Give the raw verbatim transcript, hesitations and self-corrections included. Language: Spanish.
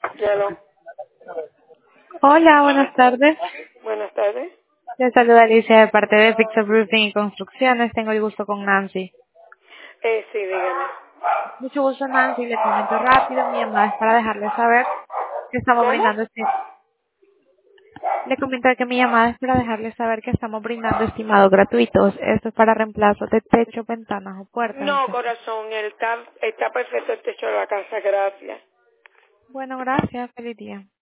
Hello. Hola, buenas tardes. Buenas tardes. Les saluda Alicia de parte de Pixel Roofing y Construcciones. Tengo el gusto con Nancy. Eh, sí, dígame. Mucho gusto, Nancy. Le comento rápido. Mi llamada es para dejarle saber que estamos ¿Cómo? brindando este... Le comento que mi llamada es para dejarle saber que estamos brindando estimados gratuitos. Esto es para reemplazo de techo, ventanas o puertas. No, Entonces, corazón, el está, está perfecto el techo de la casa, gracias. bueno, gracias. Feliz día.